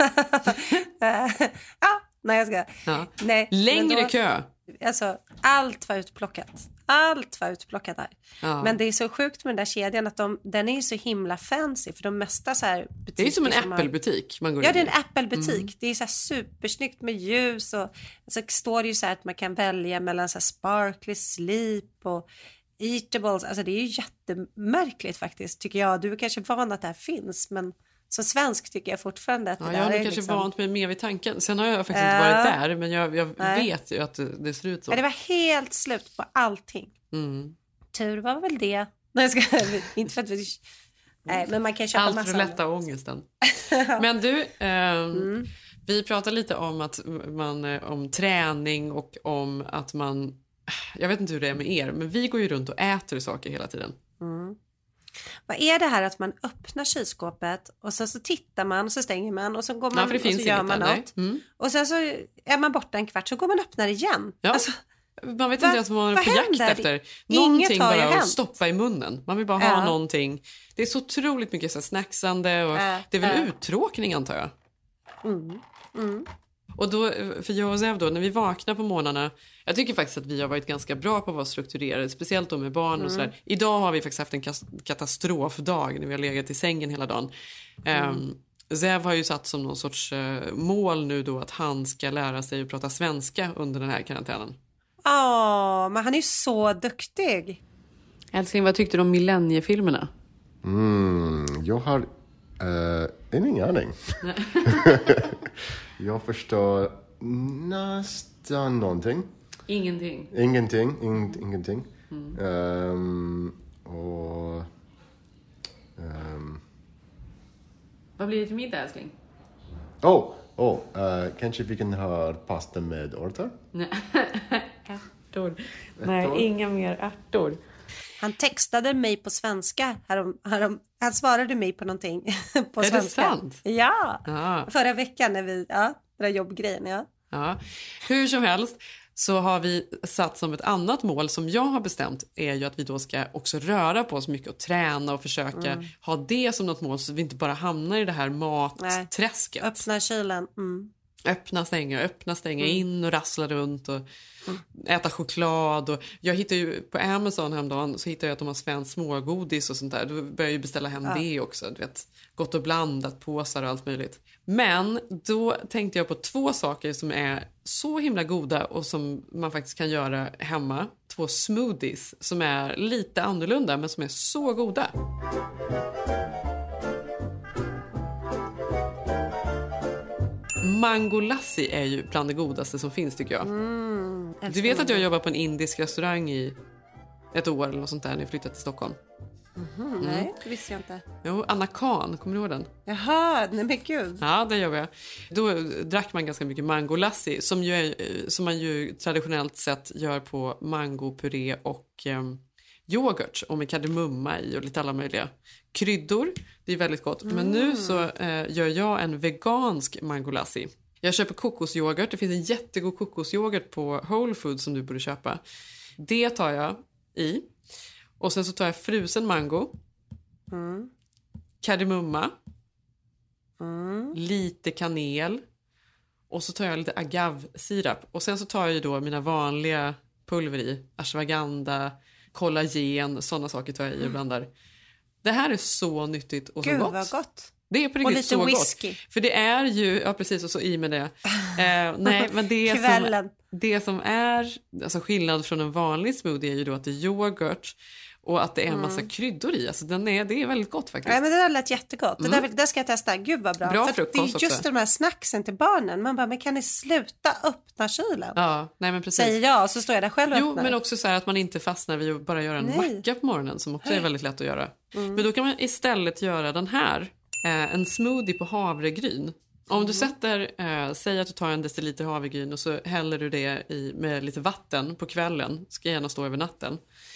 Ja, nej jag ska. Ja. Nej, Längre men då- kö. Alltså allt var utplockat. Allt var utplockat där. Ja. Men det är så sjukt med den där kedjan att de, den är ju så himla fancy. För de mesta så här butiker Det är som en som har- Apple-butik man går Ja, in det är i. en Apple-butik. Mm. Det är så här supersnyggt med ljus och så står det ju så här att man kan välja mellan så här sparkly sleep och eatables. Alltså det är ju jättemärkligt faktiskt, tycker jag. Du är kanske van att det här finns, men som svensk tycker jag fortfarande att det Ja, där jag har är nog kanske liksom... vant mig mer vid tanken. Sen har jag faktiskt Ja. inte varit där, men jag, jag Nej. vet ju att det, det ser ut så. Ja, det var helt slut på allting. Mm. Tur var väl det. Nej, jag ska... inte för att vi... Nej, men man kan köpa Allt massa för att lätta ångesten. Men du, ehm, Mm. vi pratar lite om att man, eh, om träning och om att man, jag vet inte hur det är med er, men vi går ju runt och äter saker hela tiden. Mm. Vad är det här att man öppnar kylskåpet och sen så tittar man och så stänger man och så går man Ja, för det och finns så gör inget man där, något. nej. Mm. Och sen så är man borta en kvart så går man och öppnar igen. Ja. Alltså, Man vet Va- inte ens vad man är vad på jakt händer? efter. Inget Någonting har ju bara att hänt. stoppa i munnen. Man vill bara ha Ja. någonting. Det är så otroligt mycket så här snacksande och Äh, det är väl äh. uttråkning antar jag. mm. Mm. Och då, för jag och Zev då, när vi vaknar på morgnarna, jag tycker faktiskt att vi har varit ganska bra på att vara strukturerade, speciellt då med barn Mm. och sådär. Idag har vi faktiskt haft en kas- katastrofdag när vi har legat i sängen hela dagen. Mm. Um, Zev har ju satt som någon sorts uh, mål nu då att han ska lära sig att prata svenska under den här karantänen. Åh, men han är ju så duktig. Älskling, vad tyckte du om millenniefilmerna? Mm, jag har uh, ingen aning. Jag förstår nästan någonting. Ingenting. Ingenting, ing, ingenting. Mm. Ehm, och... ehm, Vad blir det till middag, älskling? oh, oh eh, kanske vi kan ha pasta med örter? Nej, ärtor. Nej, inga mer ärtor. Han textade mig på svenska. Härom, härom, han svarade mig på någonting på Är det svenska. sant? Ja, Ja. förra veckan när vi, ja, den där jobbgrejen, ja. Ja. Hur som helst så har vi satt som ett annat mål som jag har bestämt är ju att vi då ska också röra på oss mycket och träna och försöka Mm. ha det som något mål så att vi inte bara hamnar i det här matträsket. Öppna kylen. Mm. Öppna, stänga, öppna, stänga, Mm. in och rassla runt och äta choklad. Och jag hittade ju på Amazon häromdagen så hittade jag att de har svenskt smågodis och sånt där. Då började jag ju beställa hem Ja. det också. Du vet, gott och blandat, påsar och allt möjligt. Men då tänkte jag på två saker som är så himla goda och som man faktiskt kan göra hemma. Två smoothies som är lite annorlunda men som är så goda. Mango lassi är ju bland det godaste som finns tycker jag. Mm, Du vet att jag jobbar på en indisk restaurang i ett år eller något sånt där när jag flyttade till Stockholm. Mhm, nej, det visste jag inte. Jo, Anna Khan, kommer du ihåg den? Jaha, nej men gud. Ja, det gör jag. Då drack man ganska mycket mango lassi som, ju är, som man ju traditionellt sett gör på mangopuré och eh, yoghurt och med kardemumma i och lite alla möjliga kryddor. Det är väldigt gott. Men nu så eh, gör jag en vegansk mango lassi. Jag köper kokosyoghurt. Det finns en jättegod kokosyoghurt på Whole Foods som du borde köpa. Det tar jag i. Och sen så tar jag frusen mango. Mm. Kardemumma. Mm. Lite kanel. Och så tar jag lite agave-sirap. Och sen så tar jag ju då mina vanliga pulver i. Ashwagandha, kollagen, sådana saker tar jag i och blandar. Det här är så nyttigt och så Gud gott. vad gott. Det är på Och riktigt lite så whisky. gott. För det är ju, ja precis, och så i med det. Eh, nej, men det som, Kvällen. det som är, alltså skillnad från en vanlig smoothie är ju då att det är yoghurt och att det är en massa Mm. kryddor i. Alltså den är, det är väldigt gott faktiskt. Nej, men det där lät jättegott. Det, Mm. där, det ska jag testa. Gud vad bra. Bra För att det är frukost just också. de här snacksen till barnen. Man bara, men kan ni sluta öppna kylen? Ja, nej men precis. Säger jag och så står jag där själv och Jo, öppnar. men också så här att man inte fastnar vid att bara göra en Nej. macka på morgonen som också är väldigt lätt att göra. Mm. Men då kan man istället göra den här, eh, en smoothie på havregryn. Om Mm. du sätter, eh, säg att du tar en deciliter havregryn och så häller du det i, med lite vatten på kvällen, ska gärna stå över natten.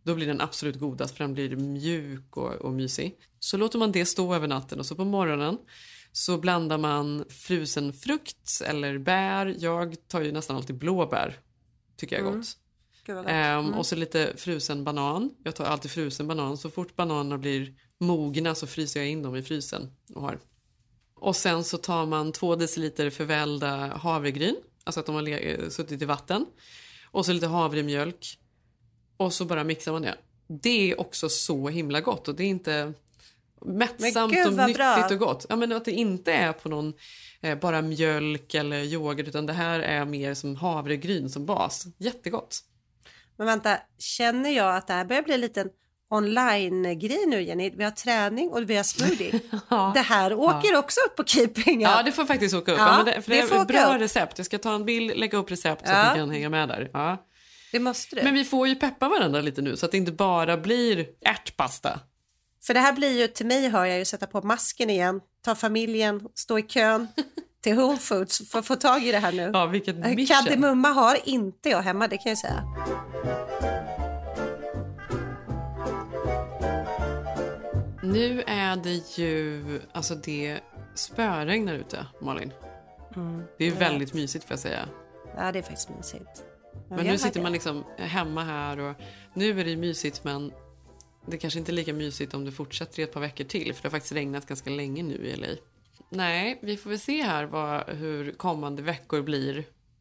Då blir den absolut godast för den blir mjuk och, och mysig. Så låter man det stå över natten och så på morgonen så blandar man frusen frukt eller bär. Jag tar ju nästan alltid blåbär, tycker jag är gott. Mm. Ehm, Mm. och så lite frusen banan. Jag tar alltid frusen banan. Så fort bananerna blir mogna så fryser jag in dem i frysen. Och, har. och sen så tar man två deciliter förvällda havregryn. Alltså att de har le- suttit i vatten. Och så lite havremjölk. Och så bara mixar man det. Det är också så himla gott. Och det är inte mättsamt Gud, och vad nyttigt bra. och gott. Ja, men att det inte är på någon eh, bara mjölk eller yoghurt. Utan det här är mer som havregryn som bas. Jättegott. Men vänta, känner jag att det här börjar bli en liten online-grej nu, Jenny? Vi har träning och vi har smoothie. Ja. Det här åker Ja. också upp på Keeping Up. Ja, det får faktiskt åka upp. Ja, Ja, men det, för det, det får är åka bra upp. recept. Jag ska ta en bild, lägga upp recept så Ja. att ni kan hänga med där. Ja. Det måste du. Men vi får ju peppa varandra lite nu så att det inte bara blir ärtpasta. För det här blir ju, till mig hör jag ju sätta på masken igen, ta familjen, stå i kön till Whole Foods för att få tag i det här nu. Ja, vilket mission. Kardemumma har inte jag hemma, det kan jag säga. Nu är det ju, alltså det spöregnar ute, Malin. Mm, Det är ju jag väldigt vet. mysigt får jag säga. Ja, det är faktiskt mysigt. Men jag nu hör sitter det. man liksom hemma här och nu är det ju mysigt men det kanske inte är lika mysigt om det fortsätter i ett par veckor till för det har faktiskt regnat ganska länge nu i L A. Nej, vi får väl se här vad, hur kommande veckor blir.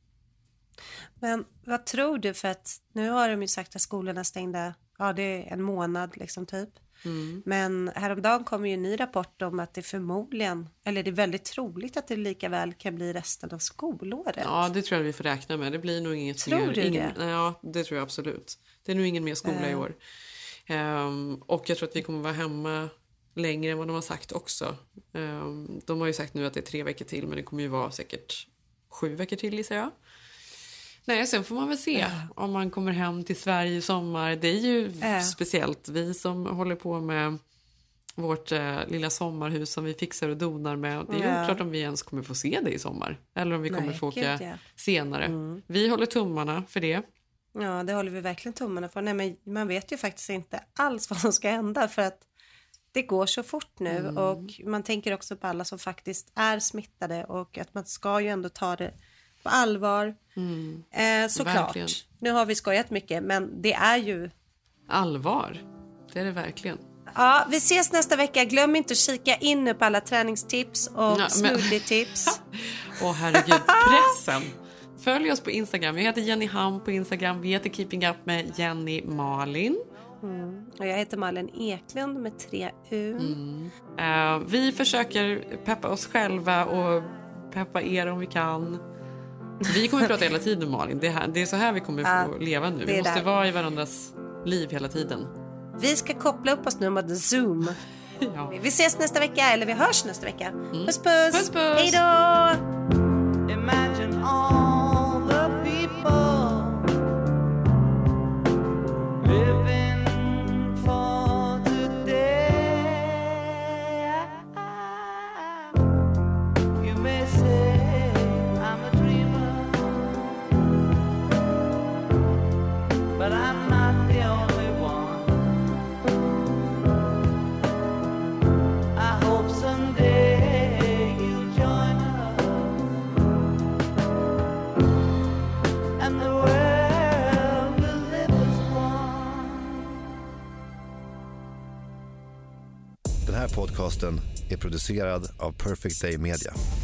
Men vad tror du, för att nu har de ju sagt att skolorna är stängda, ja det är en månad liksom typ. Mm. Men häromdagen kom ju en ny rapport om att det förmodligen, eller det är väldigt troligt att det lika väl kan bli resten av skolåret. Ja, det tror jag vi får räkna med. Det blir nog inget Tror mer. du ingen, det? Ja, det tror jag absolut. Det är nog ingen mer skola Äh. i år. Ehm, och jag tror att vi kommer vara hemma längre än vad de har sagt också. Ehm, de har ju sagt nu att det är tre veckor till, men det kommer ju vara säkert sju veckor till, gissar jag. Nej, sen får man väl se Äh. om man kommer hem till Sverige i sommar. Det är ju Äh. speciellt vi som håller på med vårt eh, lilla sommarhus som vi fixar och donar med. Det är ju Ja. oklart om vi ens kommer få se det i sommar. Eller om vi kommer Nej, få åka gud, ja. senare. Mm. Vi håller tummarna för det. Ja, det håller vi verkligen tummarna för. Nej, men man vet ju faktiskt inte alls vad som ska hända för att det går så fort nu Mm. och man tänker också på alla som faktiskt är smittade och att man ska ju ändå ta det på allvar. Mm. Eh, såklart. Verkligen. Nu har vi skojat mycket, men det är ju... Allvar. Det är det verkligen. Ja, vi ses nästa vecka. Glöm inte att kika in nu på alla träningstips och Ja, men- smoothie-tips. Åh herregud, pressen. Följ oss på Instagram. Jag heter Jenny Ham på Instagram. Vi heter Keeping Up med Jenny Malin. Mm. Och jag heter Malin Eklund med tre U. Mm. Eh, vi försöker peppa oss själva och peppa er om vi kan. Vi kommer att prata hela tiden, Malin. Det är, här, det är så här vi kommer Ja, få leva nu. det Vi är måste där. vara i varandras liv hela tiden. Vi ska koppla upp oss nu med Zoom. Ja. Vi ses nästa vecka, eller vi hörs nästa vecka. Puss puss! Puss, puss. Hej då! Imagine all the people living for today. You may say I'm a dreamer, but I'm not the only one. I hope someday you'll join us and the world will live as one. Den här podcasten är producerad av Perfect Day Media.